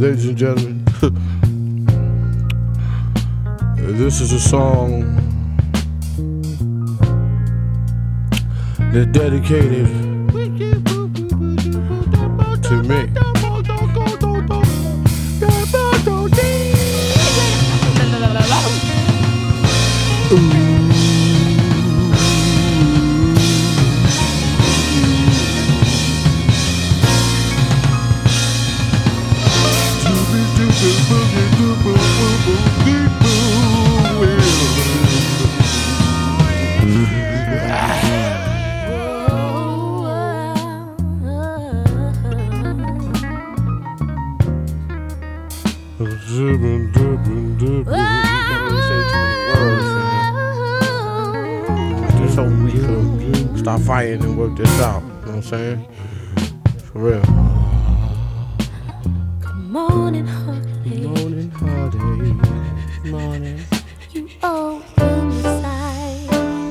Ladies and gentlemen, this is a song that's dedicated to me. Just so we could stop fighting and work this out. You know what I'm saying? For real. Good morning, heartache. Good morning, heartache. Morning. You open sight.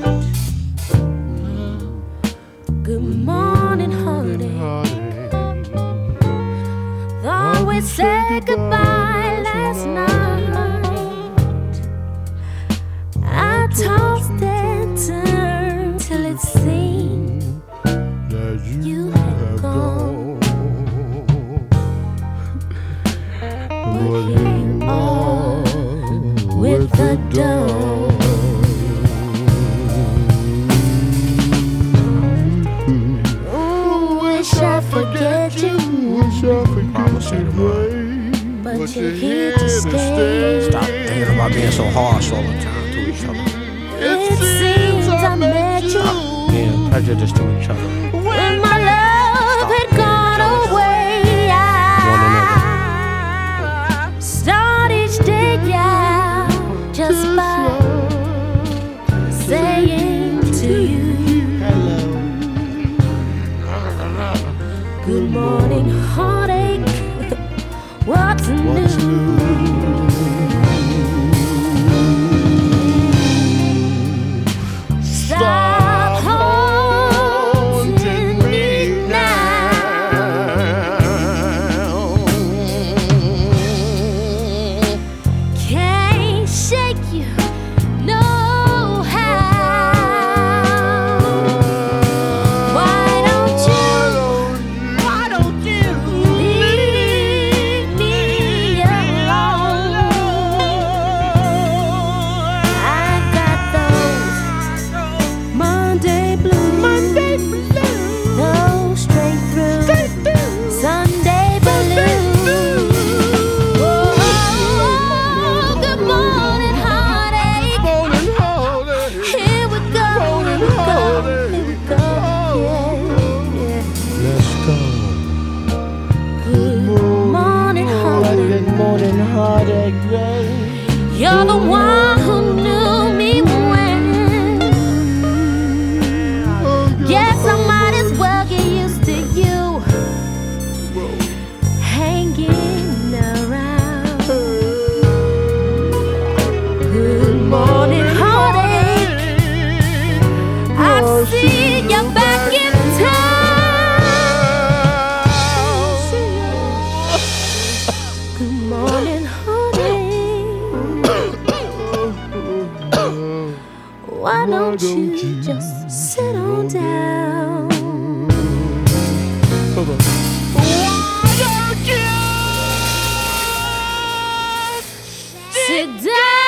Good morning, heartache. Though we said goodbye last night, I tossed and turned till it seemed That you had gone. But here on with the dawn. Wish I forget you, but you're here to stay. Stop thinking about being so harsh all the time to each other. It seems I met you Being prejudiced to each other. when my love had gone away. I start each day out just by saying to you, good morning, heartache. What's new? Stop haunting me now. Can't shake you, no how. Why don't you leave me alone? I got those Monday blues, go straight through Sunday blues. Oh, good morning, heartache. Here we go, here we go, here we go. Yeah, yeah. Let's go. Good morning, heartache. Good morning, heartache, babe. You're the one who knew me when. Guess I might as well get used to you hanging around. Good morning, heartache. I see you back in town. Good morning, heartache. Why don't you just sit on down? Hold on. Sit down.